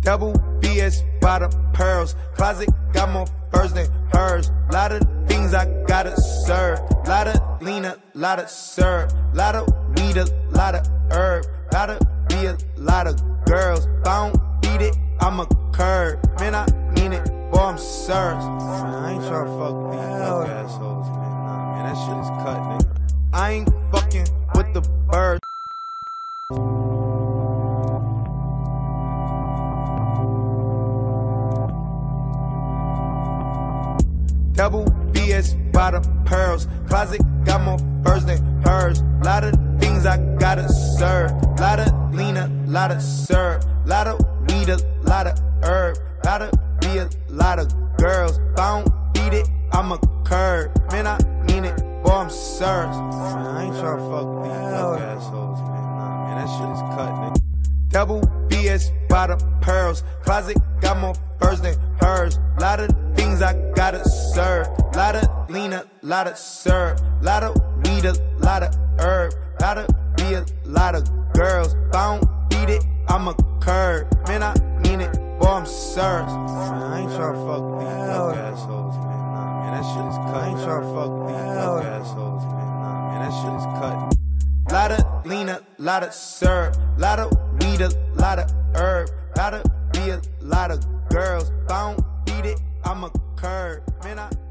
Double BS by the pearls. Closet got more furs than hers. Lot of things I gotta serve. Lot of lean, a lot of serve. Lot of weed, a lot of herb. Gotta be a lot of girls. If I don't beat it, I'm a curb. Man, I mean it, boy, I'm serious. I ain't tryna fuck with these fuck assholes, man. Nah, man, that shit is cut, nigga. I ain't fucking with the birds. Double BS by the pearls. Closet got more furs than hers. Lot of things I gotta serve. Lot of lean, a lot of serve. Lot of weed, a lot of herb. Gotta be a lot of girls. If I don't beat it, I'm a curb. Man, I mean it, boy, I'm serious. I ain't tryna fuck with these fuck assholes, man. Nah, man, that shit is cut, nigga. Double BS by the pearls. Closet got more furs than hers. Lot of things I gotta serve. Lot of lean, a lot of serve. Lot of weed, a lot of herb. Gotta be a lot of girls. If I don't beat it, I'm a curb. Man, I mean it, boy, I'm serious. I ain't tryna fuck with these fuck assholes, man. Nah, man, that shit is cut. I ain't tryna fuck with these fuck assholes, man. Nah, man, that shit is cut. Lot of lean, a lot of serve. Lot of weed, a lot of herb. Gotta be a lot of girls. If I don't beat it, I'm a curb. Man, I